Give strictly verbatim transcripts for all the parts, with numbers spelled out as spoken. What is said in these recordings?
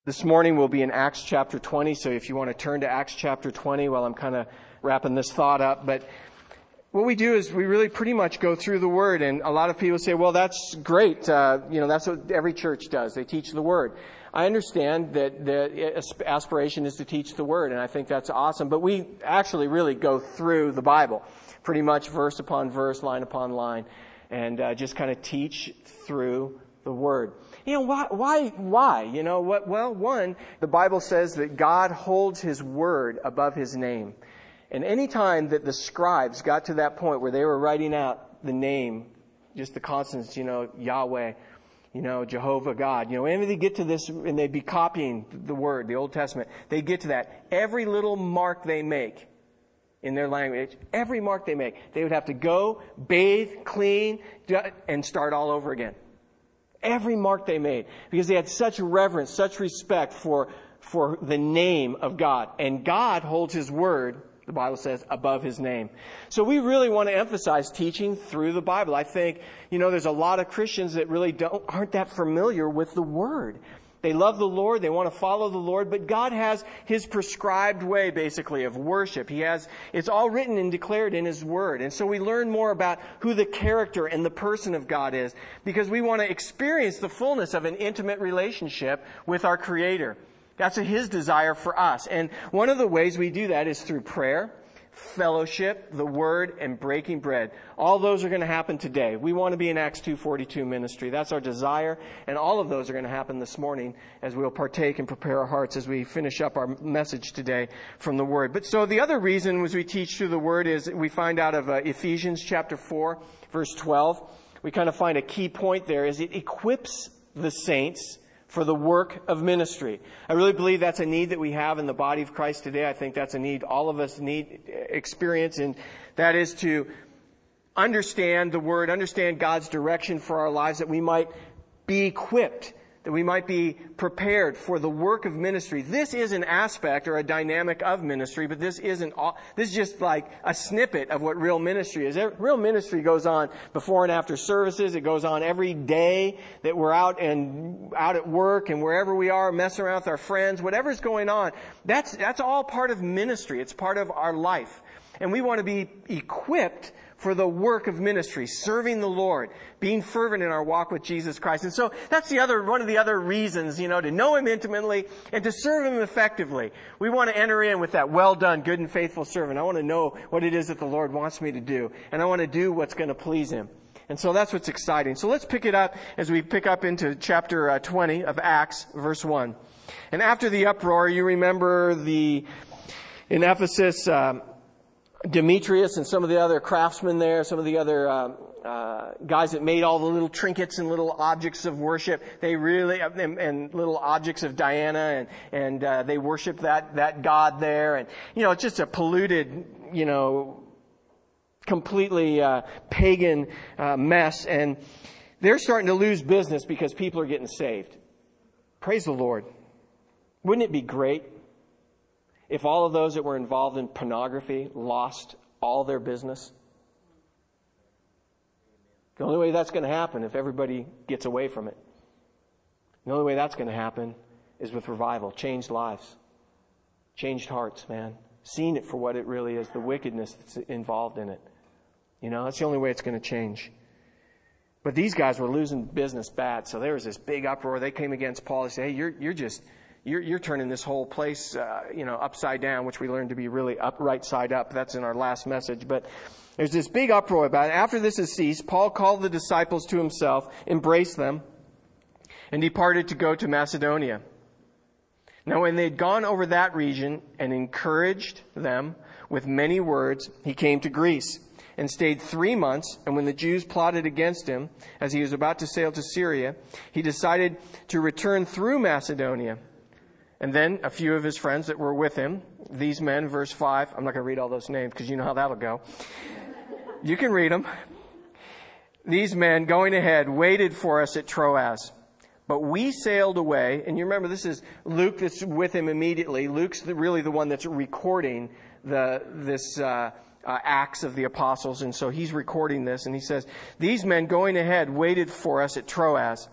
This morning we'll be in Acts chapter twenty, so if you want to turn to Acts chapter twenty while I'm kind of wrapping this thought up. But what we do is we really pretty much go through the Word, and a lot of people say, well, that's great. Uh, you know, that's what every church does. They teach the Word. I understand that the aspiration is to teach the Word, and I think that's awesome. But we actually really go through the Bible, pretty much verse upon verse, line upon line, and uh, just kind of teach through the Word. You know, why, why, why? You know, what? Well, one, the Bible says that God holds His Word above His name. And any time that the scribes got to that point where they were writing out the name, just the consonants, you know, Yahweh, you know, Jehovah God, you know, and they get to this and they'd be copying the Word, the Old Testament, they get to that. Every little mark they make in their language, every mark they make, they would have to go, bathe, clean, and start all over again. Every mark they made, because they had such reverence, such respect for, for the name of God. And God holds His Word, the Bible says, above His name. So we really want to emphasize teaching through the Bible. I think, you know, there's a lot of Christians that really don't, aren't that familiar with the Word. They love the Lord, they want to follow the Lord, but God has His prescribed way, basically, of worship. He has, it's all written and declared in His Word. And so we learn more about who the character and the person of God is, because we want to experience the fullness of an intimate relationship with our Creator. That's His desire for us. And one of the ways we do that is through prayer, fellowship, the Word, and breaking bread. All those are going to happen today. We want to be in Acts two forty-two ministry. That's our desire. And all of those are going to happen this morning as we'll partake and prepare our hearts as we finish up our message today from the Word. But so the other reason as we teach through the Word is we find out of uh, Ephesians chapter four, verse twelve. We kind of find a key point there is it equips the saints for the work of ministry. I really believe that's a need that we have in the body of Christ today. I think that's a need all of us need experience, and that is to understand the Word, understand God's direction for our lives, that we might be equipped, that we might be prepared for the work of ministry. This is an aspect or a dynamic of ministry, but this isn't all, this is just like a snippet of what real ministry is. Real ministry goes on before and after services. It goes on every day that we're out and out at work and wherever we are, messing around with our friends, whatever's going on. That's, that's all part of ministry. It's part of our life. And we want to be equipped for the work of ministry, serving the Lord, being fervent in our walk with Jesus Christ. And so that's the other, one of the other reasons, you know, to know Him intimately and to serve Him effectively. We want to enter in with that well done, good and faithful servant. I want to know what it is that the Lord wants me to do. And I want to do what's going to please Him. And so that's what's exciting. So let's pick it up as we pick up into chapter uh, twenty of Acts, verse one. And after the uproar, you remember the, in Ephesus, um, Demetrius and some of the other craftsmen there, some of the other uh, uh, guys that made all the little trinkets and little objects of worship, they really, and, and little objects of Diana, and, and uh, they worship that, that god there. And, you know, it's just a polluted, you know, completely uh, pagan uh, mess. And they're starting to lose business because people are getting saved. Praise the Lord. Wouldn't it be great if all of those that were involved in pornography lost all their business? The only way that's going to happen if everybody gets away from it. The only way that's going to happen is with revival, changed lives, changed hearts, man. Seeing it for what it really is, the wickedness that's involved in it. You know, that's the only way it's going to change. But these guys were losing business bad, so there was this big uproar. They came against Paul. They said, hey, you're, you're just... You're, you're turning this whole place, uh, you know, upside down, which we learned to be really up, right side up. That's in our last message. But there's this big uproar about it. After this has ceased, Paul called the disciples to himself, embraced them, and departed to go to Macedonia. Now, when they'd gone over that region and encouraged them with many words, he came to Greece and stayed three months. And when the Jews plotted against him, as he was about to sail to Syria, he decided to return through Macedonia. And then a few of his friends that were with him, these men, verse five, I'm not going to read all those names because you know how that'll go. You can read them. These men, going ahead, waited for us at Troas. But we sailed away, and you remember this is Luke that's with him immediately. Luke's the, really the one that's recording the this uh, uh, Acts of the Apostles, and so he's recording this, and he says, these men going ahead waited for us at Troas.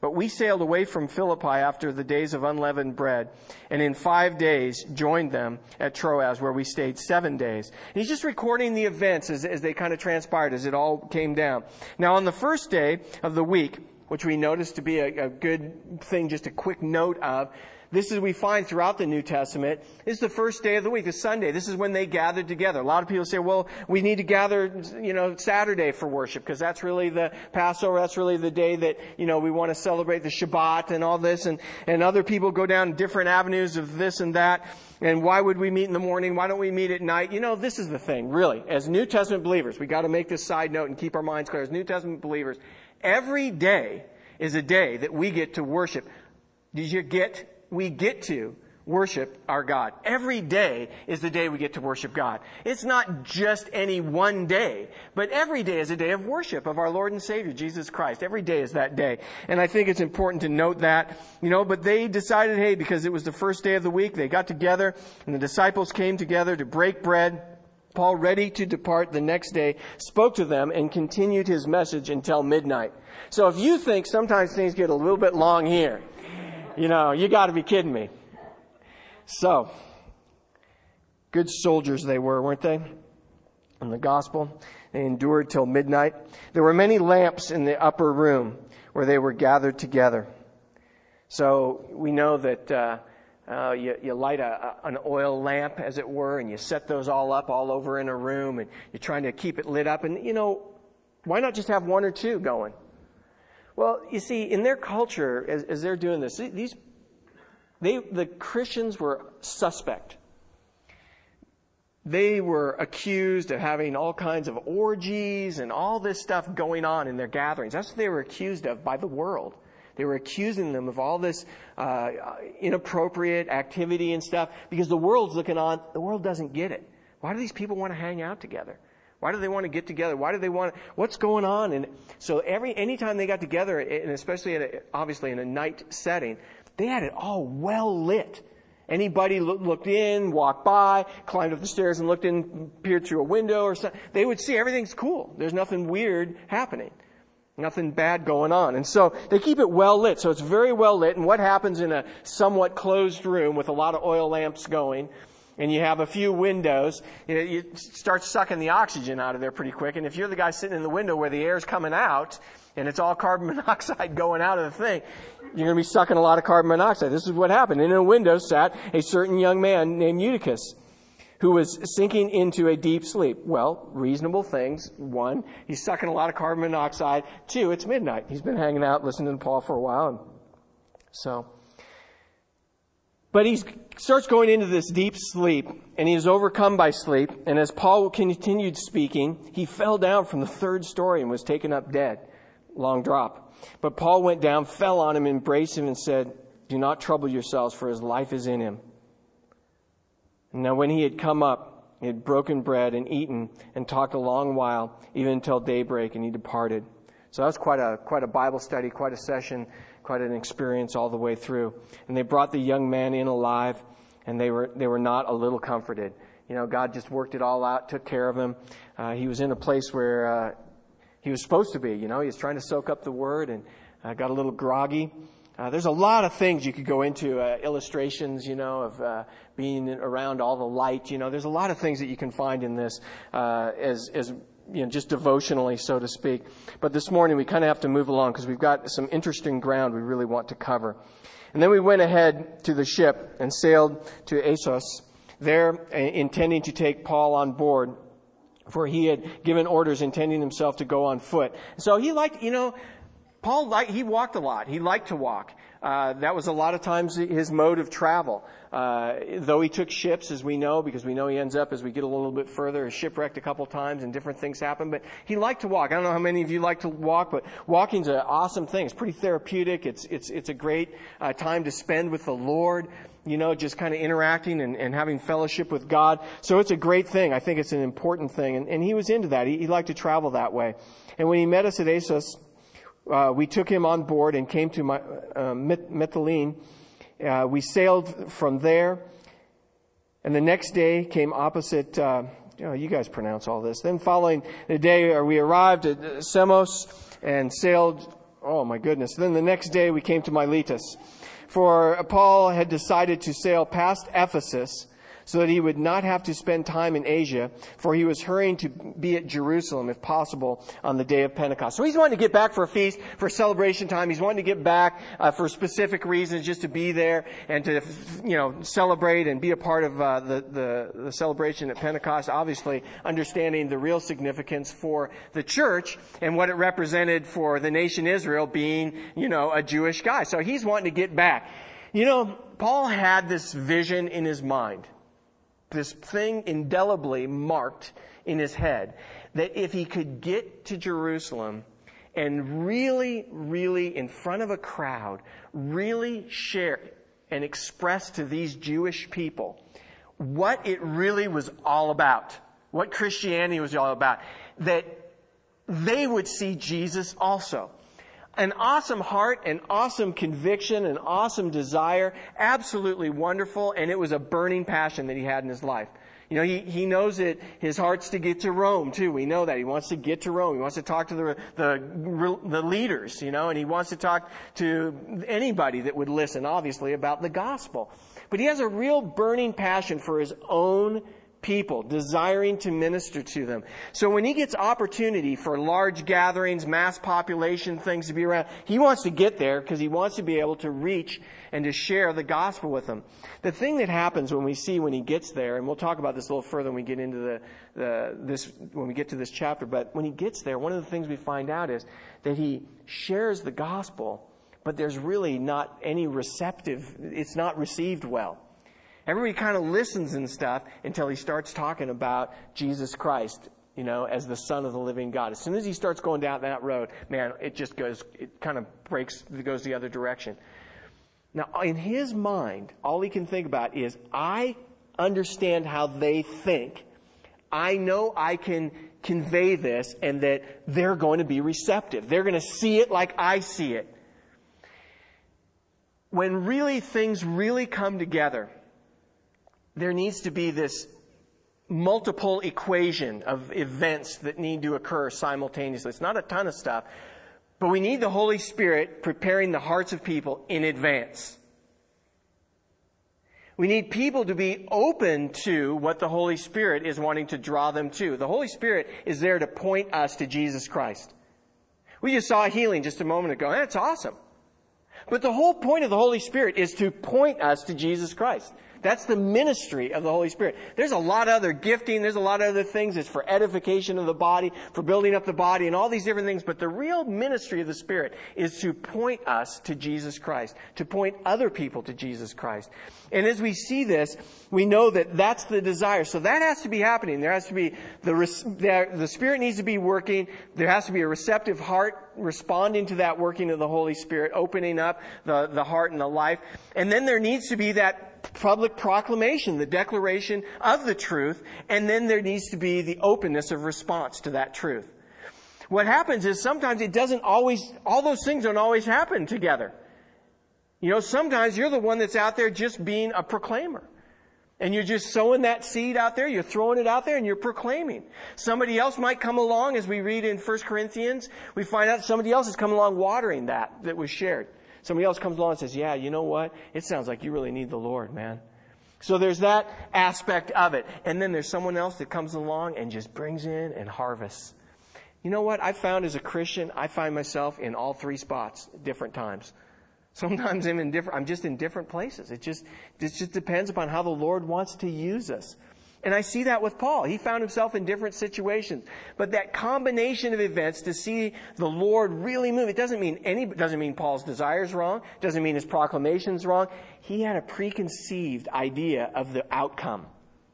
But we sailed away from Philippi after the days of unleavened bread, and in five days joined them at Troas, where we stayed seven days. And he's just recording the events as, as they kind of transpired, as it all came down. Now, on the first day of the week, which we notice to be a, a good thing, just a quick note of, this is we find throughout the New Testament, this is the first day of the week, the Sunday. This is when they gathered together. A lot of people say, well, we need to gather, you know, Saturday for worship, because that's really the Passover. That's really the day that, you know, we want to celebrate the Shabbat and all this. And, and other people go down different avenues of this and that. And why would we meet in the morning? Why don't we meet at night? You know, this is the thing, really. As New Testament believers, we got to make this side note and keep our minds clear. As New Testament believers, every day is a day that we get to worship. Did you get We get to worship our God. Every day is the day we get to worship God. It's not just any one day, but every day is a day of worship of our Lord and Savior, Jesus Christ. Every day is that day. And I think it's important to note that, you know, but they decided, hey, because it was the first day of the week, they got together and the disciples came together to break bread. Paul, ready to depart the next day, spoke to them and continued his message until midnight. So if you think sometimes things get a little bit long here, you know, you got to be kidding me. So, good soldiers they were, weren't they? In the gospel, they endured till midnight. There were many lamps in the upper room where they were gathered together. So, we know that uh, uh, you, you light a, a, an oil lamp, as it were, and you set those all up all over in a room, and you're trying to keep it lit up. And, you know, why not just have one or two going? Well, you see, in their culture, as, as they're doing this, these, they, the Christians were suspect. They were accused of having all kinds of orgies and all this stuff going on in their gatherings. That's what they were accused of by the world. They were accusing them of all this uh, inappropriate activity and stuff because the world's looking on. The world doesn't get it. Why do these people want to hang out together? Why do they want to get together? Why do they want to, what's going on? And so every, anytime they got together, and especially at a, obviously in a night setting, they had it all well lit. Anybody look, looked in, walked by, climbed up the stairs and looked in, peered through a window or something, they would see everything's cool. There's nothing weird happening. Nothing bad going on. And so they keep it well lit. So it's very well lit. And what happens in a somewhat closed room with a lot of oil lamps going, and you have a few windows, you know, you start sucking the oxygen out of there pretty quick. And if you're the guy sitting in the window where the air's coming out, and it's all carbon monoxide going out of the thing, you're going to be sucking a lot of carbon monoxide. This is what happened. In a window sat a certain young man named Eutychus, who was sinking into a deep sleep. Well, reasonable things. One, he's sucking a lot of carbon monoxide. Two, it's midnight. He's been hanging out, listening to Paul for a while. And so... But he starts going into this deep sleep, and he is overcome by sleep. And as Paul continued speaking, he fell down from the third story and was taken up dead. Long drop. But Paul went down, fell on him, embraced him, and said, "Do not trouble yourselves, for his life is in him." And now when he had come up, he had broken bread and eaten and talked a long while, even until daybreak, and he departed. So that was quite a quite a Bible study, quite a session, quite an experience all the way through. And they brought the young man in alive, and they were they were not a little comforted. You know, God just worked it all out, took care of him. Uh, he was in a place where uh, he was supposed to be. You know, he was trying to soak up the word, and uh, got a little groggy. Uh, there's a lot of things you could go into, uh, illustrations, you know, of uh, being around all the light. You know, there's a lot of things that you can find in this uh, as as. You know, just devotionally, so to speak. But this morning we kind of have to move along because we've got some interesting ground we really want to cover. And then we went ahead to the ship and sailed to Assos, there intending to take Paul on board, for he had given orders intending himself to go on foot. So he liked, you know, Paul liked, he walked a lot. He liked to walk. Uh, that was a lot of times his mode of travel. Uh, though he took ships, as we know, because we know he ends up, as we get a little bit further, shipwrecked a couple times and different things happen. But he liked to walk. I don't know how many of you like to walk, but walking's an awesome thing. It's pretty therapeutic. It's it's it's a great uh, time to spend with the Lord. You know, just kind of interacting and, and having fellowship with God. So it's a great thing. I think it's an important thing. And, and he was into that. He, he liked to travel that way. And when he met us at Assos, Uh, we took him on board and came to my, uh, Mytilene. Uh, we sailed from there, and the next day came opposite. Uh, oh, you guys pronounce all this. Then, following the day, uh, we arrived at Samos and sailed Oh my goodness. Then the next day we came to Miletus. For Paul had decided to sail past Ephesus so that he would not have to spend time in Asia, for he was hurrying to be at Jerusalem, if possible, on the day of Pentecost. So he's wanting to get back for a feast, for celebration time. He's wanting to get back uh, for specific reasons, just to be there and to, you know, celebrate and be a part of uh, the, the, the celebration at Pentecost, obviously understanding the real significance for the church and what it represented for the nation Israel being, you know, a Jewish guy. So he's wanting to get back. You know, Paul had this vision in his mind. This thing indelibly marked in his head, that if he could get to Jerusalem and really, really in front of a crowd, really share and express to these Jewish people what it really was all about, what Christianity was all about, that they would see Jesus also. An awesome heart, an awesome conviction, an awesome desire, absolutely wonderful, and it was a burning passion that he had in his life. You know, he, he knows that his heart's to get to Rome, too. We know that. He wants to get to Rome. He wants to talk to the, the, the leaders, you know, and he wants to talk to anybody that would listen, obviously, about the gospel. But he has a real burning passion for his own people, desiring to minister to them. So when he gets opportunity for large gatherings, mass population, things to be around, he wants to get there because he wants to be able to reach and to share the gospel with them. The thing that happens when we see when he gets there, and we'll talk about this a little further when we get into the, the this when we get to this chapter, but when he gets there, one of the things we find out is that he shares the gospel, but there's really not any receptive, it's not received well. Everybody kind of listens and stuff until he starts talking about Jesus Christ, you know, as the Son of the living God. As soon as he starts going down that road, man, it just goes, it kind of breaks, it goes the other direction. Now, in his mind, all he can think about is, I understand how they think. I know I can convey this and that they're going to be receptive. They're going to see it like I see it. When really things really come together, there needs to be this multiple equation of events that need to occur simultaneously. It's not a ton of stuff, but we need the Holy Spirit preparing the hearts of people in advance. We need people to be open to what the Holy Spirit is wanting to draw them to. The Holy Spirit is there to point us to Jesus Christ. We just saw a healing just a moment ago. That's awesome. But the whole point of the Holy Spirit is to point us to Jesus Christ. That's the ministry of the Holy Spirit. There's a lot of other gifting. There's a lot of other things. It's for edification of the body, for building up the body, and all these different things. But the real ministry of the Spirit is to point us to Jesus Christ, to point other people to Jesus Christ. And as we see this, we know that that's the desire. So that has to be happening. There has to be the the Spirit needs to be working. There has to be a receptive heart responding to that working of the Holy Spirit, opening up the, the heart and the life. And then there needs to be that public proclamation, the declaration of the truth, and then there needs to be the openness of response to that truth. What happens is sometimes it doesn't always, all those things don't always happen together. You know, sometimes you're the one that's out there just being a proclaimer. And you're just sowing that seed out there, you're throwing it out there, and you're proclaiming. Somebody else might come along, as we read in First Corinthians, we find out somebody else has come along watering that, that was shared. Somebody else comes along and says, yeah, you know what? It sounds like you really need the Lord, man. So there's that aspect of it. And then there's someone else that comes along and just brings in and harvests. You know what? I found as a Christian, I find myself in all three spots at different times. Sometimes I'm in different, I'm just in different places. It just, it just depends upon how the Lord wants to use us. And I see that with Paul. He found himself in different situations. But that combination of events to see the Lord really move, it doesn't mean any, doesn't mean Paul's desire is wrong. Doesn't mean his proclamation's wrong. He had a preconceived idea of the outcome.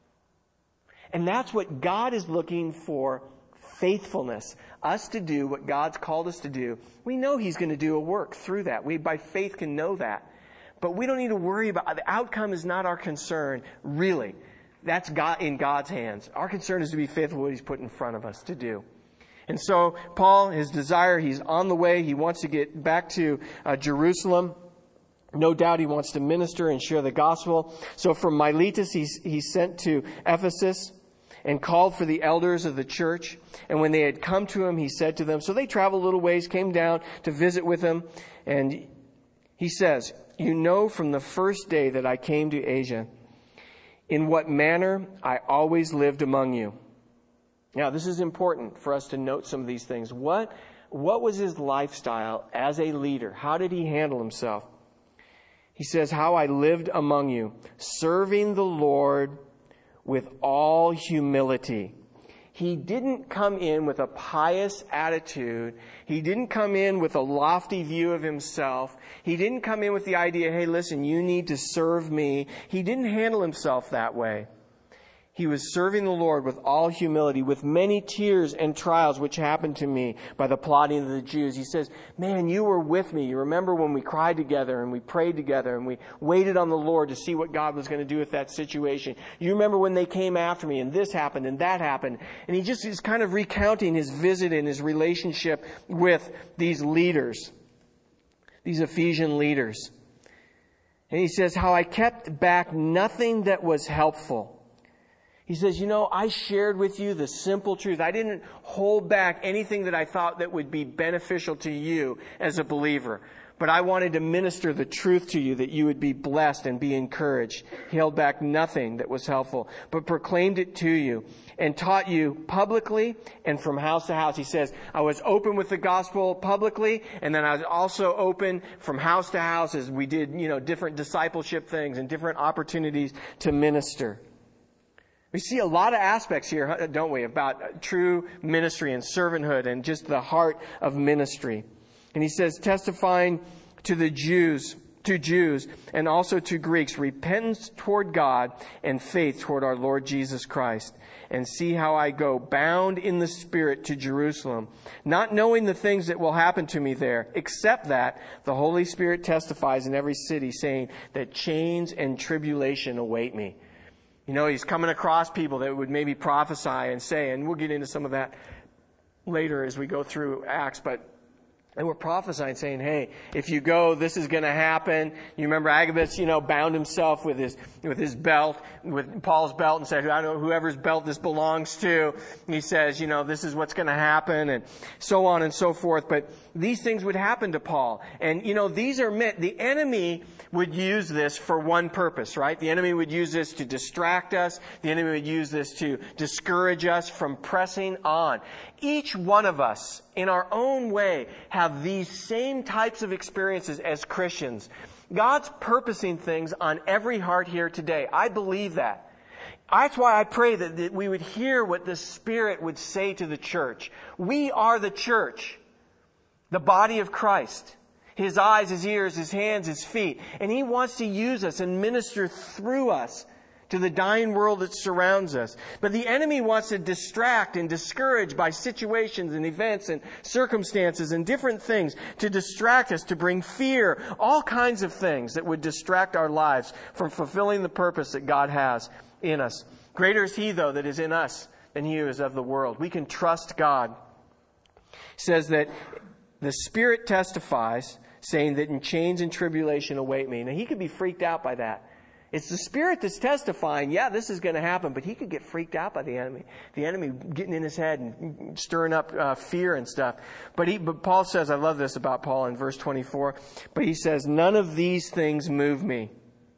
And that's what God is looking for, faithfulness. Us to do what God's called us to do. We know He's going to do a work through that. We, by faith, can know that. But we don't need to worry about, the outcome is not our concern, really. That's God, in God's hands. Our concern is to be faithful to what He's put in front of us to do. And so, Paul, his desire, he's on the way. He wants to get back to uh, Jerusalem. No doubt he wants to minister and share the gospel. So from Miletus, he's, he's sent to Ephesus. and called for the elders of the church. And when they had come to him, he said to them, so they traveled a little ways, came down to visit with him. And he says, you know from the first day that I came to Asia, in what manner I always lived among you. Now, this is important for us to note some of these things. What, what was his lifestyle as a leader? How did he handle himself? He says, how I lived among you, serving the Lord with all humility. He didn't come in with a pious attitude. He didn't come in with a lofty view of himself. He didn't come in with the idea, hey, listen, you need to serve me. He didn't handle himself that way. He was serving the Lord with all humility, with many tears and trials which happened to me by the plotting of the Jews. He says, man, you were with me. You remember when we cried together and we prayed together and we waited on the Lord to see what God was going to do with that situation. You remember when they came after me and this happened and that happened. And he just is kind of recounting his visit and his relationship with these leaders, these Ephesian leaders. And he says, how I kept back nothing that was helpful. He says, you know, I shared with you the simple truth. I didn't hold back anything that I thought that would be beneficial to you as a believer. But I wanted to minister the truth to you that you would be blessed and be encouraged. He held back nothing that was helpful, but proclaimed it to you and taught you publicly and from house to house. He says, I was open with the gospel publicly, and then I was also open from house to house as we did, you know, different discipleship things and different opportunities to minister. We see a lot of aspects here, don't we, about true ministry and servanthood and just the heart of ministry. And he says, testifying to the Jews, to Jews and also to Greeks, repentance toward God and faith toward our Lord Jesus Christ. And see how I go bound in the Spirit to Jerusalem, not knowing the things that will happen to me there, except that the Holy Spirit testifies in every city, saying that chains and tribulation await me. You know, he's coming across people that would maybe prophesy and say, and we'll get into some of that later as we go through Acts, but they were prophesying, saying, hey, if you go, this is going to happen. You remember Agabus, you know, bound himself with his with his belt, with Paul's belt, and said, I don't know whoever's belt this belongs to. And he says, you know, this is what's going to happen, and so on and so forth. But these things would happen to Paul. And, you know, these are meant, the enemy would use this for one purpose, right? The enemy would use this to distract us. The enemy would use this to discourage us from pressing on. Each one of us, in our own way, have these same types of experiences as Christians. God's purposing things on every heart here today. I believe that. That's why I pray that, that we would hear what the Spirit would say to the church. We are the church, the body of Christ. His eyes, His ears, His hands, His feet. And He wants to use us and minister through us to the dying world that surrounds us. But the enemy wants to distract and discourage by situations and events and circumstances and different things to distract us, to bring fear, all kinds of things that would distract our lives from fulfilling the purpose that God has in us. Greater is He, though, that is in us than he who is of the world. We can trust God. He says that the Spirit testifies, saying that in chains and tribulation await me. Now, he could be freaked out by that. It's the Spirit that's testifying, yeah, this is going to happen, but he could get freaked out by the enemy. The enemy getting in his head and stirring up uh, fear and stuff. But, he, but Paul says, I love this about Paul in verse twenty-four, but he says, none of these things move me.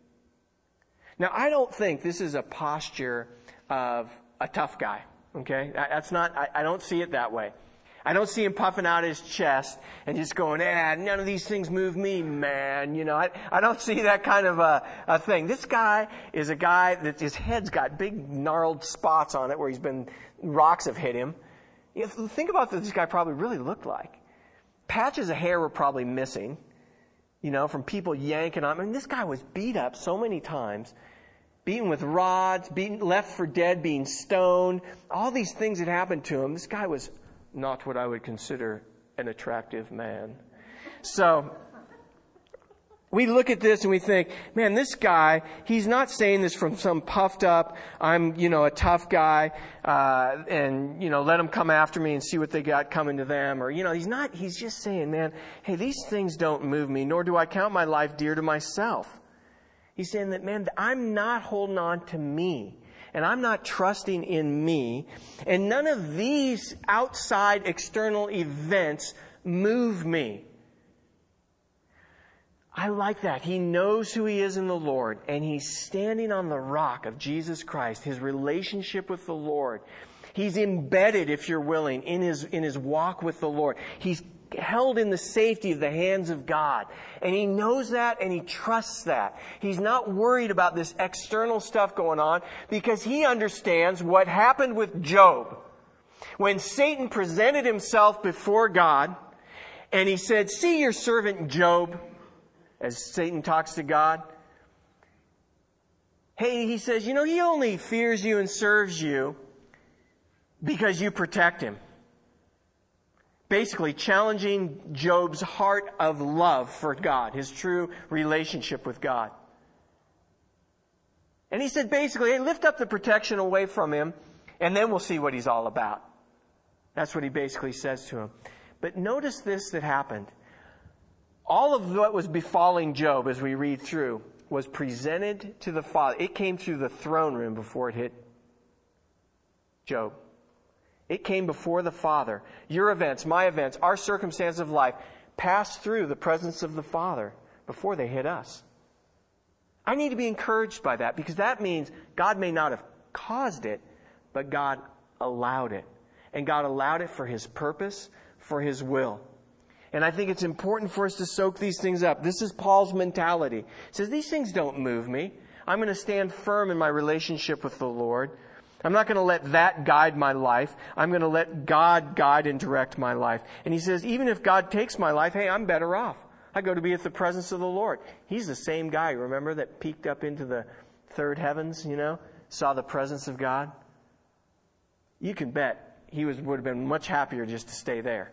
Now, I don't think this is a posture of a tough guy, okay? That's not, I, I don't see it that way. I don't see him puffing out his chest and just going, ah, none of these things move me, man. You know, I, I don't see that kind of a, a thing. This guy is a guy that his head's got big gnarled spots on it where he's been, rocks have hit him. You know, think about what this guy probably really looked like. Patches of hair were probably missing, you know, from people yanking on him. I mean, this guy was beat up so many times. Beaten with rods, beaten, left for dead, being stoned. All these things had happened to him. This guy was not what I would consider an attractive man. So we look at this and we think, man, this guy, he's not saying this from some puffed up, I'm, you know, a tough guy, uh, and, you know, let them come after me and see what they got coming to them. Or, you know, he's not, he's just saying, man, hey, these things don't move me, nor do I count my life dear to myself. He's saying that, man, I'm not holding on to me. and I'm not trusting in me, and none of these outside external events move me. I like that. He knows who he is in the Lord, and he's standing on the rock of Jesus Christ, his relationship with the Lord. He's embedded, if you're willing, in his, in his walk with the Lord. He's held in the safety of the hands of God. And he knows that and he trusts that. He's not worried about this external stuff going on because he understands what happened with Job. When Satan presented himself before God and he said, "See your servant Job," as Satan talks to God. Hey, he says, you know, he only fears you and serves you because you protect him. Basically challenging Job's heart of love for God, his true relationship with God. And he said basically, hey, lift up the protection away from him, and then we'll see what he's all about. That's what he basically says to him. But notice this that happened. All of what was befalling Job, as we read through, was presented to the Father. It came through the throne room before it hit Job. It came before the Father. Your events, my events, our circumstances of life passed through the presence of the Father before they hit us. I need to be encouraged by that because that means God may not have caused it, but God allowed it. And God allowed it for his purpose, for his will. And I think it's important for us to soak these things up. This is Paul's mentality. He says, these things don't move me. I'm going to stand firm in my relationship with the Lord. I'm not going to let that guide my life. I'm going to let God guide and direct my life. And he says, even if God takes my life, hey, I'm better off. I go to be at the presence of the Lord. He's the same guy, remember, that peeked up into the third heavens, you know, saw the presence of God. You can bet he was would have been much happier just to stay there.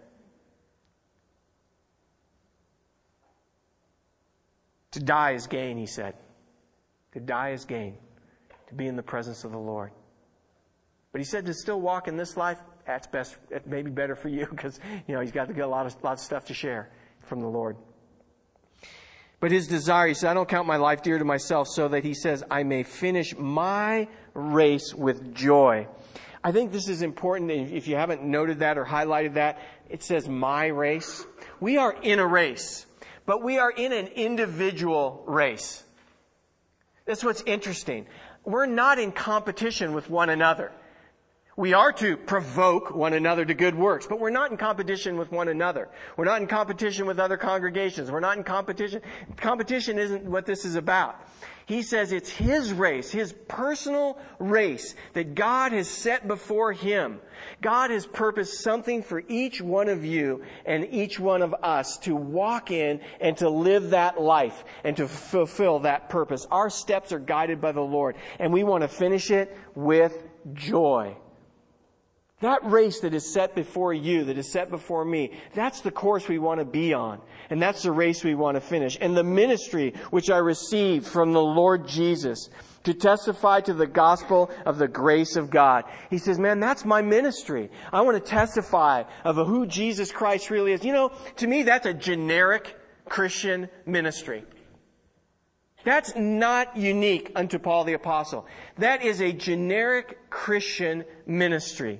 To die is gain, he said. To die is gain. To be in the presence of the Lord. But he said to still walk in this life, that's best. It may be better for you because, you know, he's got to get a lot of, lot of stuff to share from the Lord. But his desire, he said, I don't count my life dear to myself so that he says, I may finish my race with joy. I think this is important. If you haven't noted that or highlighted that, it says my race. We are in a race, but we are in an individual race. That's what's interesting. We're not in competition with one another. We are to provoke one another to good works, but we're not in competition with one another. We're not in competition with other congregations. We're not in competition. Competition isn't what this is about. He says it's his race, his personal race that God has set before him. God has purposed something for each one of you and each one of us to walk in and to live that life and to fulfill that purpose. Our steps are guided by the Lord, and we want to finish it with joy. That race that is set before you, that is set before me, that's the course we want to be on. And that's the race we want to finish. And the ministry which I received from the Lord Jesus to testify to the gospel of the grace of God. He says, man, that's my ministry. I want to testify of who Jesus Christ really is. You know, to me, that's a generic Christian ministry. That's not unique unto Paul the Apostle. That is a generic Christian ministry.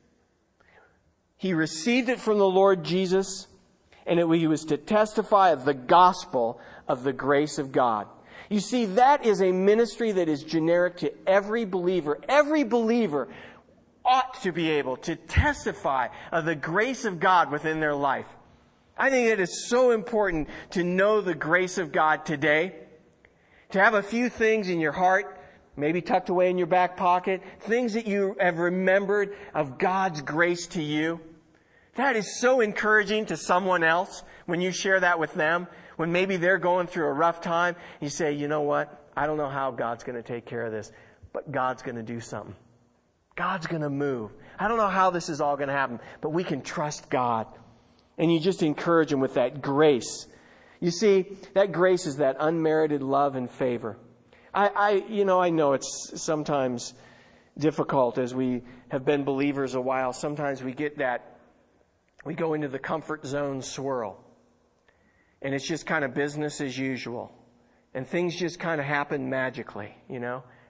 He received it from the Lord Jesus, and it, he was to testify of the gospel of the grace of God. You see, that is a ministry that is generic to every believer. Every believer ought to be able to testify of the grace of God within their life. I think it is so important to know the grace of God today, to have a few things in your heart, maybe tucked away in your back pocket, things that you have remembered of God's grace to you. That is so encouraging to someone else when you share that with them. When maybe they're going through a rough time, you say, you know what? I don't know how God's going to take care of this, but God's going to do something. God's going to move. I don't know how this is all going to happen, but we can trust God. And you just encourage them with that grace. You see, that grace is that unmerited love and favor. I, I you know, I know it's sometimes difficult as we have been believers a while. Sometimes we get that We go into the comfort zone swirl. And it's just kind of business as usual. And things just kind of happen magically, you know.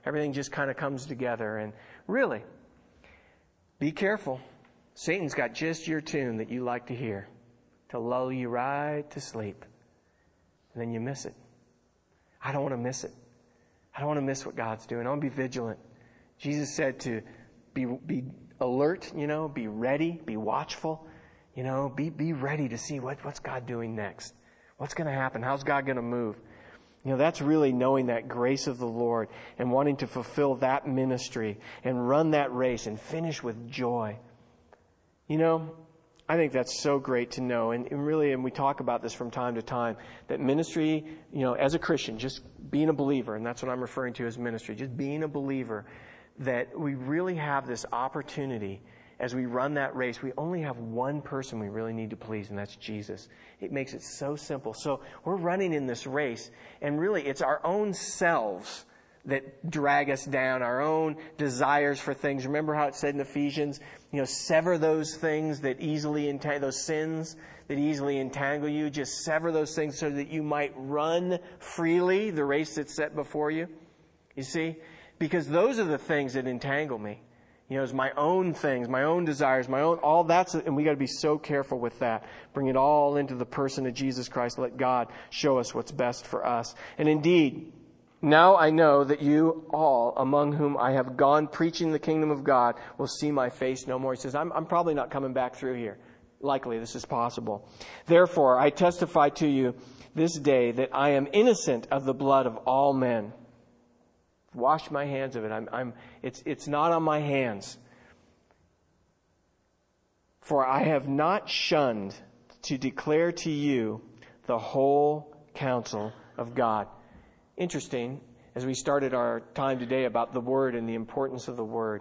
Everything just kind of comes together. And really, be careful. Satan's got just your tune that you like to hear to lull you right to sleep. And then you miss it. I don't want to miss it. I don't want to miss what God's doing. I want to be vigilant. Jesus said to be be alert, you know, be ready, be watchful, you know, be be ready to see what, what's God doing next. What's going to happen? How's God going to move? You know, that's really knowing that grace of the Lord and wanting to fulfill that ministry and run that race and finish with joy. You know, I think that's so great to know. And, and really, and we talk about this from time to time, that ministry, you know, as a Christian, just being a believer, and that's what I'm referring to as ministry, just being a believer, that we really have this opportunity as we run that race. We only have one person we really need to please, and that's Jesus. It makes it so simple. So we're running in this race, and really it's our own selves that drag us down, our own desires for things. Remember how it said in Ephesians, you know, sever those things that easily entangle, those sins that easily entangle you. Just sever those things so that you might run freely the race that's set before you. You see? Because those are the things that entangle me. You know, it's my own things, my own desires, my own, all that's, and we got to be so careful with that. Bring it all into the person of Jesus Christ. Let God show us what's best for us. And indeed, now I know that you all, among whom I have gone preaching the kingdom of God, will see my face no more. He says, I'm, I'm probably not coming back through here. Likely this is possible. Therefore, I testify to you this day that I am innocent of the blood of all men. Wash my hands of it. I'm, I'm, it's, it's not on my hands. For I have not shunned to declare to you the whole counsel of God. Interesting, as we started our time today about the Word and the importance of the Word.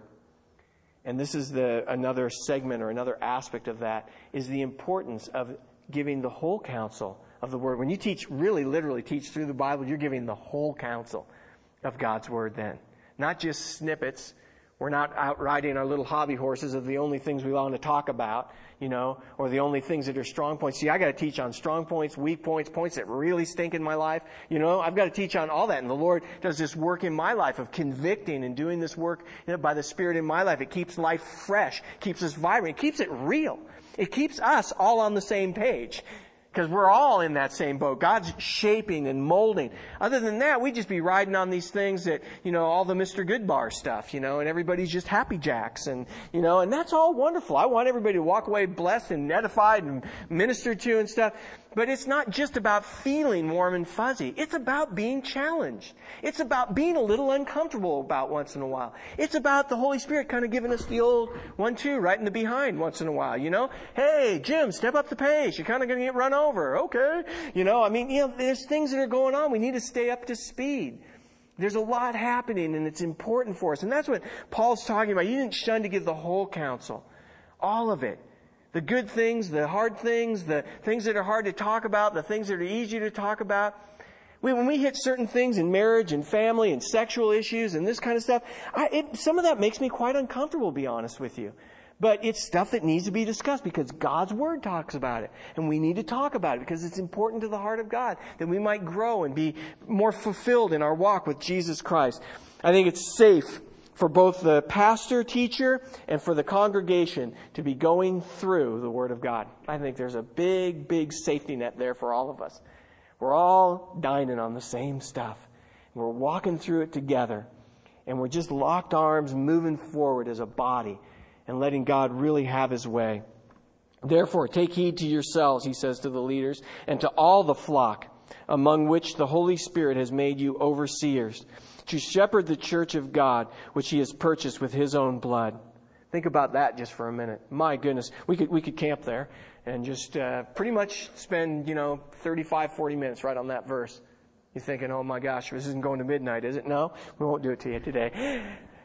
And this is the another segment or another aspect of that, is the importance of giving the whole counsel of the Word. When you teach, really literally teach through the Bible, you're giving the whole counsel of God's Word then. Not just snippets. We're not out riding our little hobby horses of the only things we want to talk about, you know, or the only things that are strong points. See, I got to teach on strong points, weak points, points that really stink in my life. You know, I've got to teach on all that. And the Lord does this work in my life of convicting and doing this work, you know, by the Spirit in my life. It keeps life fresh, keeps us vibrant, it keeps it real. It keeps us all on the same page. Because we're all in that same boat. God's shaping and molding. Other than that, we'd just be riding on these things that, you know, all the Mister Goodbar stuff, you know, and everybody's just happy jacks. And, you know, and that's all wonderful. I want everybody to walk away blessed and edified and ministered to and stuff. But it's not just about feeling warm and fuzzy. It's about being challenged. It's about being a little uncomfortable about once in a while. It's about the Holy Spirit kind of giving us the old one, two, right in the behind once in a while, you know? Hey, Jim, step up the pace. You're kind of going to get run over. Okay. You know, I mean, you know, there's things that are going on. We need to stay up to speed. There's a lot happening, and it's important for us. And that's what Paul's talking about. You didn't shun to give the whole counsel. All of it. The good things, the hard things, the things that are hard to talk about, the things that are easy to talk about. We, when we hit certain things in marriage and family and sexual issues and this kind of stuff, I, it, some of that makes me quite uncomfortable, to be honest with you. But it's stuff that needs to be discussed because God's Word talks about it. And we need to talk about it because it's important to the heart of God that we might grow and be more fulfilled in our walk with Jesus Christ. I think it's safe for both the pastor, teacher, and for the congregation to be going through the Word of God. I think there's a big, big safety net there for all of us. We're all dining on the same stuff. We're walking through it together. And we're just locked arms, moving forward as a body and letting God really have His way. Therefore, take heed to yourselves, he says to the leaders, and to all the flock, among which the Holy Spirit has made you overseers, to shepherd the church of God, which He has purchased with His own blood. Think about that just for a minute. My goodness, we could we could camp there and just uh, pretty much spend, you know, thirty-five, forty minutes right on that verse. You're thinking, oh my gosh, this isn't going to midnight, is it? No, we won't do it to you today.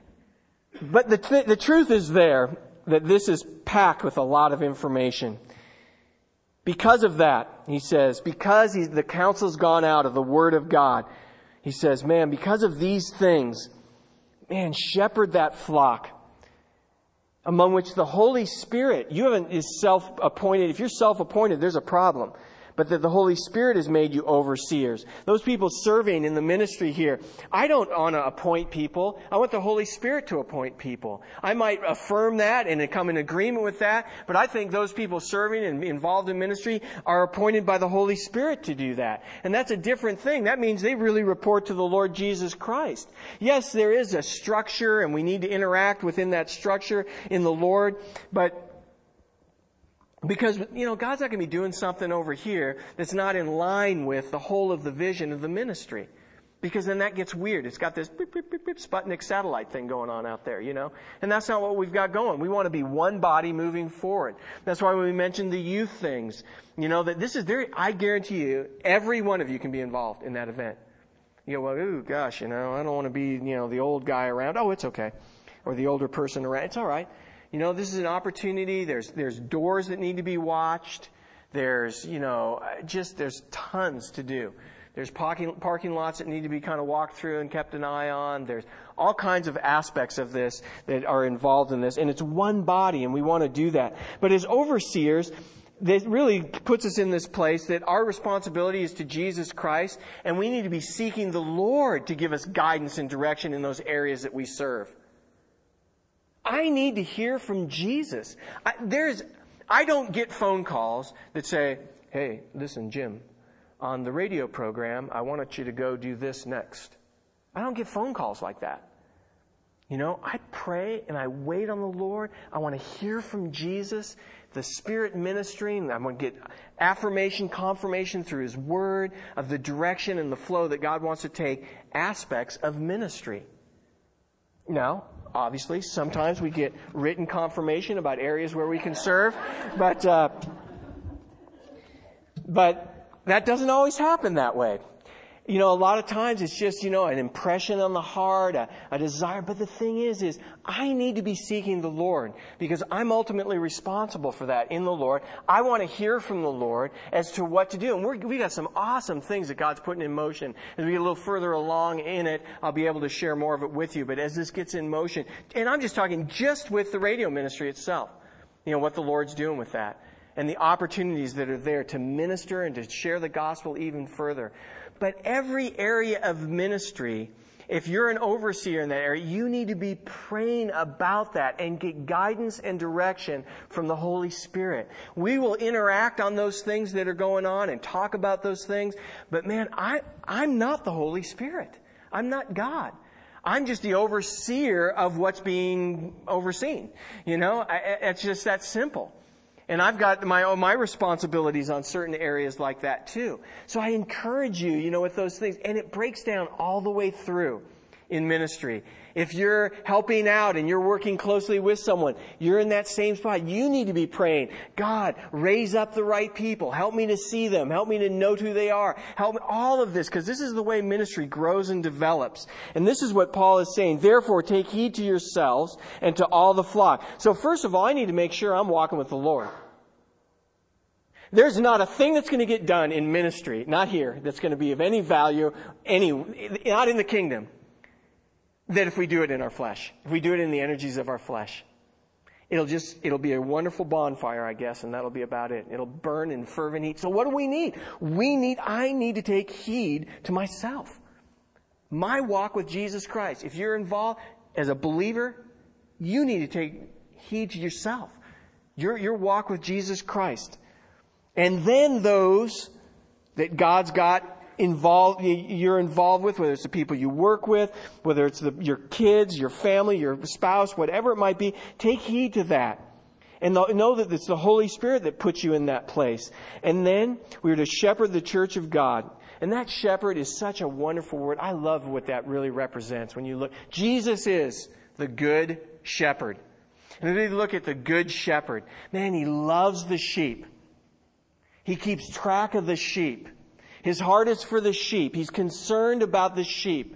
But the th- the truth is there that this is packed with a lot of information. Because of that, he says, because he's, the counsel's gone out of the Word of God, he says, man, because of these things, man, shepherd that flock among which the Holy Spirit, you haven't is self-appointed. If you're self-appointed, there's a problem. but that the Holy Spirit has made you overseers. Those people serving in the ministry here, I don't want to appoint people. I want the Holy Spirit to appoint people. I might affirm that and come in agreement with that, but I think those people serving and involved in ministry are appointed by the Holy Spirit to do that. And that's a different thing. That means they really report to the Lord Jesus Christ. Yes, there is a structure and we need to interact within that structure in the Lord, but because, you know, God's not going to be doing something over here that's not in line with the whole of the vision of the ministry. Because then that gets weird. It's got this beep, beep, beep, beep, Sputnik satellite thing going on out there, you know. And that's not what we've got going. We want to be one body moving forward. That's why when we mentioned the youth things, you know, that this is very, I guarantee you, every one of you can be involved in that event. You go, well, ooh, gosh, you know, I don't want to be, you know, the old guy around. Oh, it's okay. Or the older person around. It's all right. You know, this is an opportunity. There's, there's doors that need to be watched. There's, you know, just, there's tons to do. There's parking, parking lots that need to be kind of walked through and kept an eye on. There's all kinds of aspects of this that are involved in this. And it's one body, and we want to do that. But as overseers, that really puts us in this place that our responsibility is to Jesus Christ, and we need to be seeking the Lord to give us guidance and direction in those areas that we serve. I need to hear from Jesus. I, there's, I don't get phone calls that say, hey, listen, Jim, on the radio program, I want you to go do this next. I don't get phone calls like that. You know, I pray and I wait on the Lord. I want to hear from Jesus, the Spirit ministering. I'm going to get affirmation, confirmation through His Word of the direction and the flow that God wants to take aspects of ministry. Now, obviously, sometimes we get written confirmation about areas where we can serve, but uh, but that doesn't always happen that way. You know, a lot of times it's just, you know, an impression on the heart, a, a desire. But the thing is, is I need to be seeking the Lord because I'm ultimately responsible for that in the Lord. I want to hear from the Lord as to what to do. And we're, we got some awesome things that God's putting in motion. As we get a little further along in it, I'll be able to share more of it with you. But as this gets in motion, and I'm just talking just with the radio ministry itself, you know, what the Lord's doing with that. And the opportunities that are there to minister and to share the gospel even further. But every area of ministry, if you're an overseer in that area, you need to be praying about that and get guidance and direction from the Holy Spirit. We will interact on those things that are going on and talk about those things. But man, I, I'm not the Holy Spirit. I'm not God. I'm just the overseer of what's being overseen. You know, I, it's just that simple. And I've got my my responsibilities on certain areas like that too. So I encourage you, you know, with those things. And it breaks down all the way through in ministry. If you're helping out and you're working closely with someone, you're in that same spot. You need to be praying, God, raise up the right people. Help me to see them. Help me to note who they are. Help me, all of this, because this is the way ministry grows and develops. And this is what Paul is saying. Therefore, take heed to yourselves and to all the flock. So first of all, I need to make sure I'm walking with the Lord. There's not a thing that's going to get done in ministry, not here, that's going to be of any value, any, not in the kingdom, that if we do it in our flesh, if we do it in the energies of our flesh, it'll just, it'll be a wonderful bonfire, I guess, and that'll be about it. It'll burn in fervent heat. So what do we need? We need, I need to take heed to myself. My walk with Jesus Christ. If you're involved as a believer, you need to take heed to yourself. Your, your walk with Jesus Christ. And then those that God's got involved, you're involved with, whether it's the people you work with, whether it's the, your kids, your family, your spouse, whatever it might be, take heed to that. And know that it's the Holy Spirit that puts you in that place. And then we're to shepherd the church of God. And that shepherd is such a wonderful word. I love what that really represents when you look. Jesus is the good shepherd. And if you look at the good shepherd, man, he loves the sheep. He keeps track of the sheep. His heart is for the sheep. He's concerned about the sheep.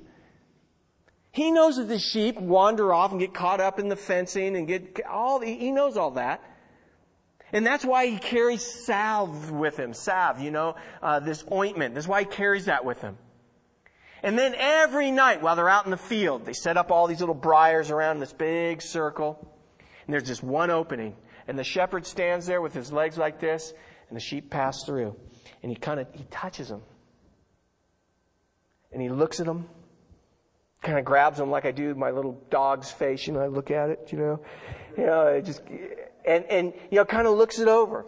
He knows that the sheep wander off and get caught up in the fencing and get all, he knows all that. And that's why he carries salve with him. Salve, you know, uh, this ointment. That's why he carries that with him. And then every night while they're out in the field, they set up all these little briars around this big circle. And there's just one opening. And the shepherd stands there with his legs like this. And the sheep pass through. And he kind of, he touches them. And he looks at them, kind of grabs them like I do my little dog's face. You know, I look at it, you know. You know, it just, and, and, you know, kind of looks it over.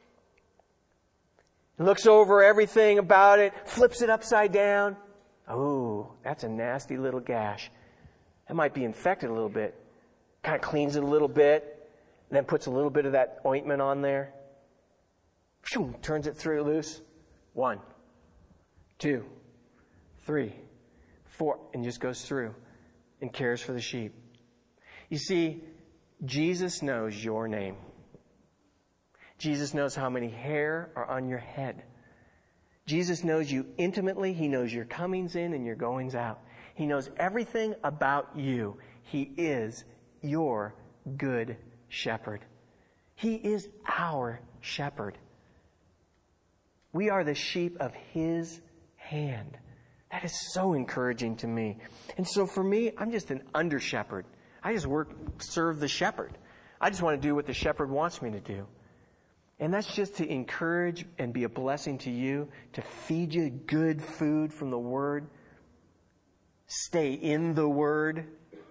Looks over everything about it, flips it upside down. Oh, that's a nasty little gash. That might be infected a little bit. Kind of cleans it a little bit, and then puts a little bit of that ointment on there. Turns it through loose. One, two, three, four, and just goes through and cares for the sheep. You see, Jesus knows your name. Jesus knows how many hair are on your head. Jesus knows you intimately. He knows your comings in and your goings out. He knows everything about you. He is your good shepherd. He is our shepherd. We are the sheep of His hand. That is so encouraging to me. And so for me, I'm just an under shepherd. I just work, serve the shepherd. I just want to do what the shepherd wants me to do. And that's just to encourage and be a blessing to you, to feed you good food from the Word. Stay in the Word.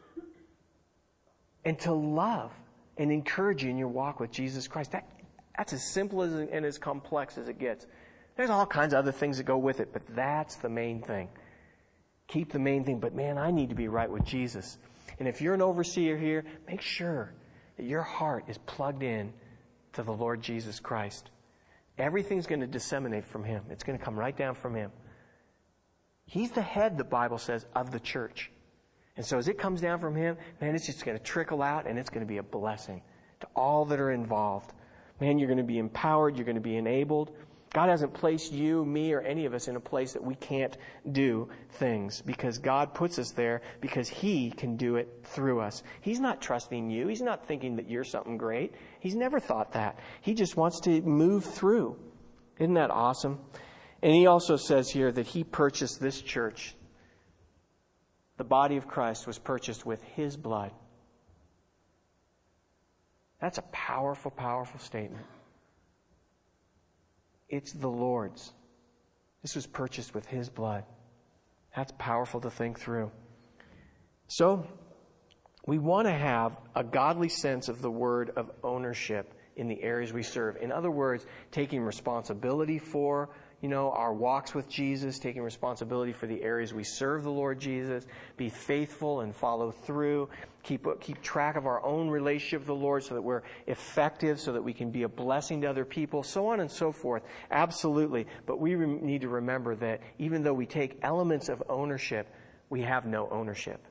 And to love and encourage you in your walk with Jesus Christ. That, that's as simple as and as complex as it gets. There's all kinds of other things that go with it, but that's the main thing. Keep the main thing. But man, I need to be right with Jesus. And if you're an overseer here, make sure that your heart is plugged in to the Lord Jesus Christ. Everything's going to disseminate from Him. It's going to come right down from Him. He's the head, the Bible says, of the church. And so as it comes down from Him, man, it's just going to trickle out and it's going to be a blessing to all that are involved. Man, you're going to be empowered. You're going to be enabled. God hasn't placed you, me, or any of us in a place that we can't do things, because God puts us there because He can do it through us. He's not trusting you. He's not thinking that you're something great. He's never thought that. He just wants to move through. Isn't that awesome? And He also says here that He purchased this church. The body of Christ was purchased with His blood. That's a powerful, powerful statement. It's the Lord's. This was purchased with His blood. That's powerful to think through. So, we want to have a godly sense of the word of ownership in the areas we serve. In other words, taking responsibility for, you know, our walks with Jesus, taking responsibility for the areas we serve the Lord Jesus, be faithful and follow through, keep keep track of our own relationship with the Lord so that we're effective, so that we can be a blessing to other people, so on and so forth. Absolutely. But we re- need to remember that even though we take elements of ownership, we have no ownership.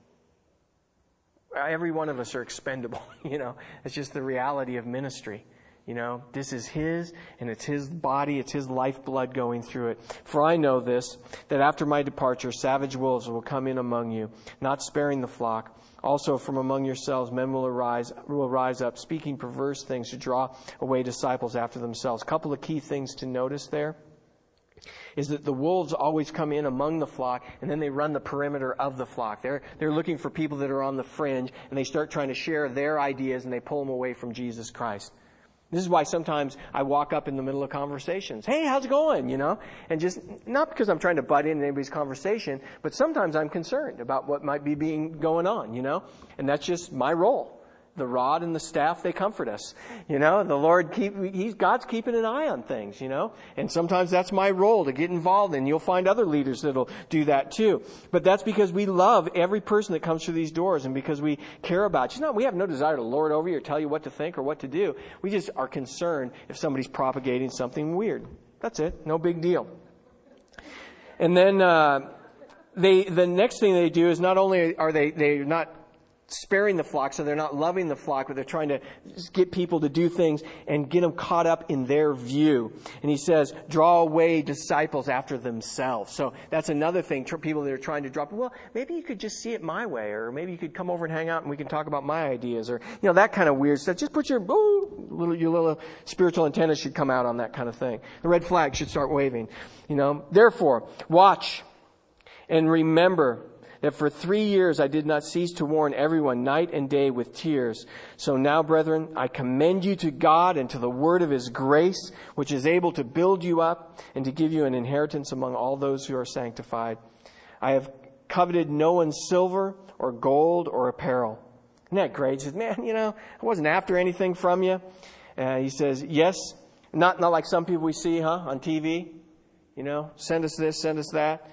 Every one of us are expendable, you know. It's just the reality of ministry. You know, this is His, and it's His body, it's His lifeblood going through it. For I know this, that after my departure, savage wolves will come in among you, not sparing the flock. Also from among yourselves, men will arise, will rise up, speaking perverse things to draw away disciples after themselves. A couple of key things to notice there is that the wolves always come in among the flock, and then they run the perimeter of the flock. They're, they're looking for people that are on the fringe, and they start trying to share their ideas, and they pull them away from Jesus Christ. This is why sometimes I walk up in the middle of conversations. Hey, how's it going? You know, and just not because I'm trying to butt in anybody's conversation, but sometimes I'm concerned about what might be being going on, you know, and that's just my role. The rod and the staff, they comfort us. You know, the Lord, keep, he's, God's keeping an eye on things, you know. And sometimes that's my role to get involved in. You'll find other leaders that'll do that too. But that's because we love every person that comes through these doors and because we care about you. It's not, we have no desire to lord over you or tell you what to think or what to do. We just are concerned if somebody's propagating something weird. That's it. No big deal. And then, uh, they, the next thing they do is not only are they, they're not sparing the flock, so they're not loving the flock, but they're trying to get people to do things and get them caught up in their view. And he says, draw away disciples after themselves. So that's another thing, people that are trying to drop, well, maybe you could just see it my way, or maybe you could come over and hang out and we can talk about my ideas, or, you know, that kind of weird stuff. Just put your, ooh, little, your little spiritual antennas should come out on that kind of thing. The red flag should start waving, you know. Therefore, watch and remember that for three years I did not cease to warn everyone night and day with tears. So now, brethren, I commend you to God and to the word of his grace, which is able to build you up and to give you an inheritance among all those who are sanctified. I have coveted no one's silver or gold or apparel. Isn't that great? He says, man, you know, I wasn't after anything from you. Uh, he says, yes, not, not like some people we see, huh, on T V. You know, send us this, send us that.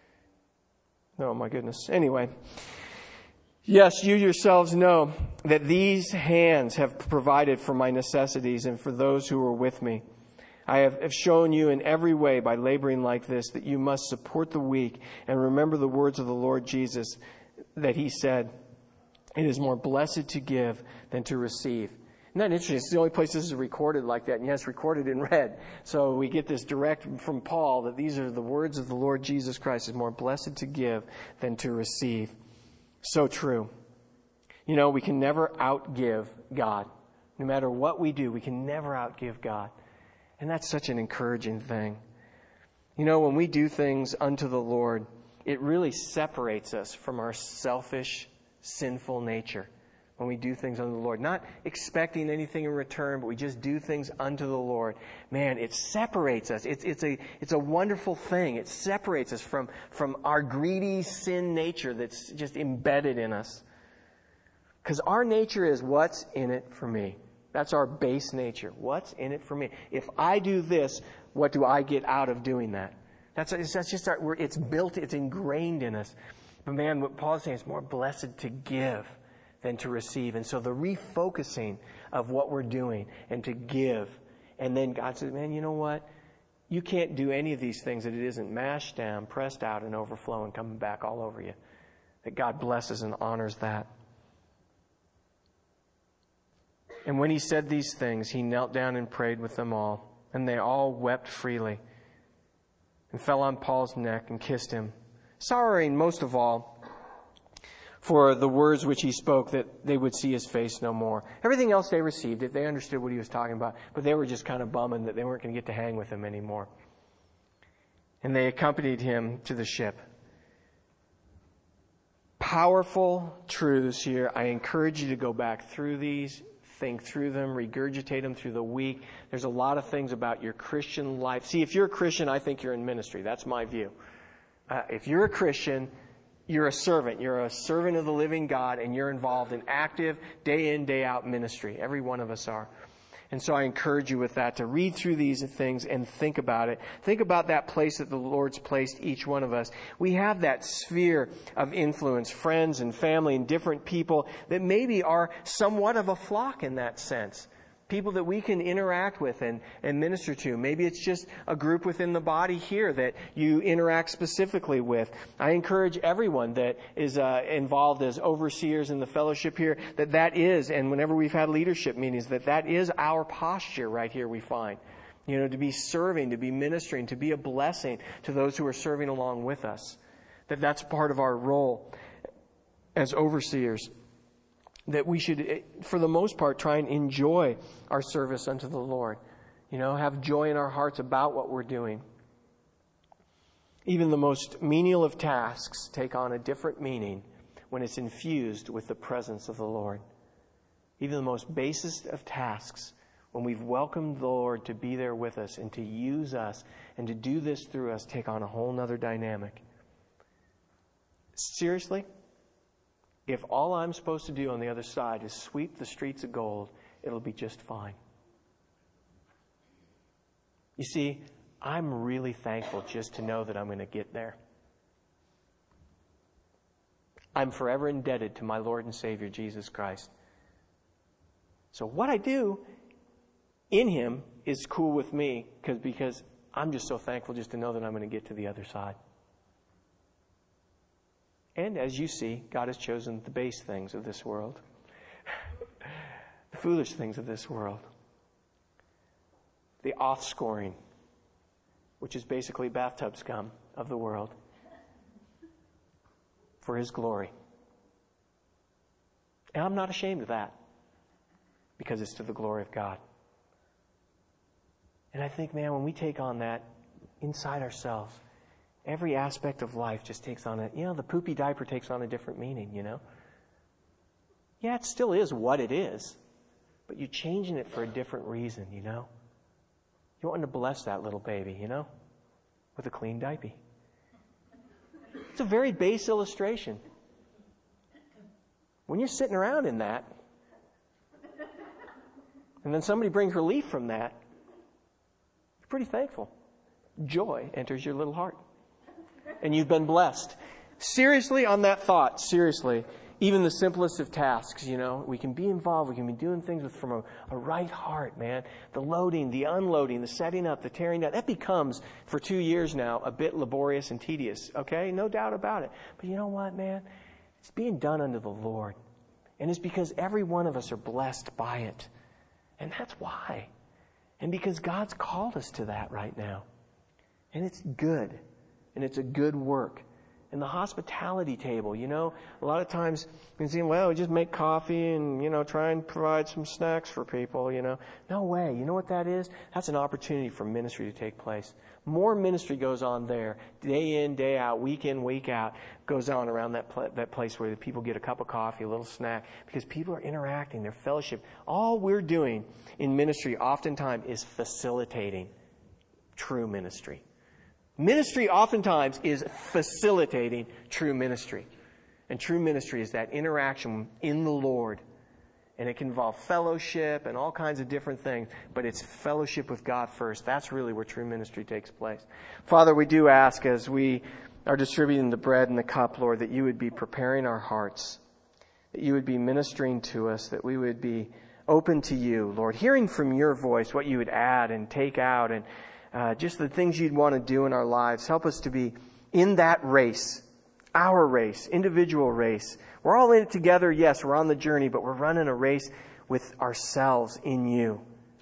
Oh, my goodness. Anyway, yes, you yourselves know that these hands have provided for my necessities and for those who are with me. I have shown you in every way by laboring like this that you must support the weak and remember the words of the Lord Jesus that he said, it is more blessed to give than to receive. Isn't that interesting? It's the only place this is recorded like that. And yes, recorded in red. So we get this direct from Paul that these are the words of the Lord Jesus Christ. It's more blessed to give than to receive. So true. You know, we can never outgive God. No matter what we do, we can never outgive God. And that's such an encouraging thing. You know, when we do things unto the Lord, it really separates us from our selfish, sinful nature. When we do things unto the Lord, not expecting anything in return, but we just do things unto the Lord. Man, it separates us. It's, it's a, it's a wonderful thing. It separates us from, from our greedy sin nature that's just embedded in us. Because our nature is what's in it for me. That's our base nature. What's in it for me? If I do this, what do I get out of doing that? That's, that's just our, it's built, it's ingrained in us. But man, what Paul's saying is more blessed to give than to receive. And so the refocusing of what we're doing and to give. And then God says, man, you know what? You can't do any of these things that it isn't mashed down, pressed out, and overflowing, coming back all over you. That God blesses and honors that. And when he said these things, he knelt down and prayed with them all. And they all wept freely and fell on Paul's neck and kissed him, sorrowing most of all for the words which he spoke, that they would see his face no more. Everything else they received it. They understood what he was talking about. But they were just kind of bumming that they weren't going to get to hang with him anymore. And they accompanied him to the ship. Powerful truths here. I encourage you to go back through these, think through them, regurgitate them through the week. There's a lot of things about your Christian life. See, if you're a Christian, I think you're in ministry. That's my view. Uh, if you're a Christian, you're a servant. You're a servant of the living God, and you're involved in active, day in, day out ministry. Every one of us are. And so I encourage you with that to read through these things and think about it. Think about that place that the Lord's placed each one of us. We have that sphere of influence, friends and family and different people that maybe are somewhat of a flock in that sense. People that we can interact with and, and minister to. Maybe it's just a group within the body here that you interact specifically with. I encourage everyone that is uh, involved as overseers in the fellowship here that that is, and whenever we've had leadership meetings, that that is our posture right here we find. You know, to be serving, to be ministering, to be a blessing to those who are serving along with us. That that's part of our role as overseers. That we should, for the most part, try and enjoy our service unto the Lord. You know, have joy in our hearts about what we're doing. Even the most menial of tasks take on a different meaning when it's infused with the presence of the Lord. Even the most basest of tasks, when we've welcomed the Lord to be there with us and to use us and to do this through us, take on a whole nother dynamic. Seriously? If all I'm supposed to do on the other side is sweep the streets of gold, it'll be just fine. You see, I'm really thankful just to know that I'm going to get there. I'm forever indebted to my Lord and Savior, Jesus Christ. So what I do in Him is cool with me because, because I'm just so thankful just to know that I'm going to get to the other side. And as you see, God has chosen the base things of this world, the foolish things of this world, the offscoring, which is basically bathtub scum of the world, for His glory. And I'm not ashamed of that, because it's to the glory of God. And I think, man, when we take on that inside ourselves, every aspect of life just takes on a, you know, the poopy diaper takes on a different meaning, you know? Yeah, it still is what it is, but you're changing it for a different reason, you know? You want to bless that little baby, you know, with a clean diaper. It's a very base illustration. When you're sitting around in that, and then somebody brings relief from that, you're pretty thankful. Joy enters your little heart. And you've been blessed. Seriously, on that thought, seriously, even the simplest of tasks, you know, we can be involved, we can be doing things with from a, a right heart, man. The loading, the unloading, the setting up, the tearing down, that becomes, for two years now, a bit laborious and tedious, okay? No doubt about it. But you know what, man? It's being done unto the Lord. And it's because every one of us are blessed by it. And that's why. And because God's called us to that right now. And it's good. And it's a good work. And the hospitality table, you know, a lot of times you can see, well, we just make coffee and, you know, try and provide some snacks for people, you know. No way. You know what that is? That's an opportunity for ministry to take place. More ministry goes on there, day in, day out, week in, week out, goes on around that pl- that place where the people get a cup of coffee, a little snack, because people are interacting, they're fellowship. All we're doing in ministry oftentimes is facilitating true ministry. Ministry oftentimes is facilitating true ministry. And true ministry is that interaction in the Lord. And it can involve fellowship and all kinds of different things. But it's fellowship with God first. That's really where true ministry takes place. Father, we do ask as we are distributing the bread and the cup, Lord, that you would be preparing our hearts. That you would be ministering to us. That we would be open to you, Lord. Hearing from your voice what you would add and take out and Uh, just the things you'd want to do in our lives. Help us to be in that race, our race, individual race. We're all in it together. Yes, we're on the journey, but we're running a race with ourselves in you.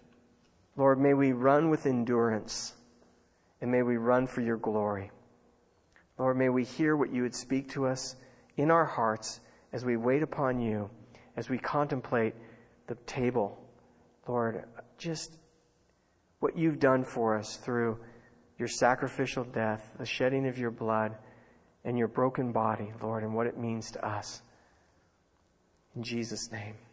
Lord, may we run with endurance, and may we run for your glory. Lord, may we hear what you would speak to us in our hearts as we wait upon you, as we contemplate the table. Lord, just what you've done for us through your sacrificial death, the shedding of your blood, and your broken body, Lord, and what it means to us. In Jesus' name.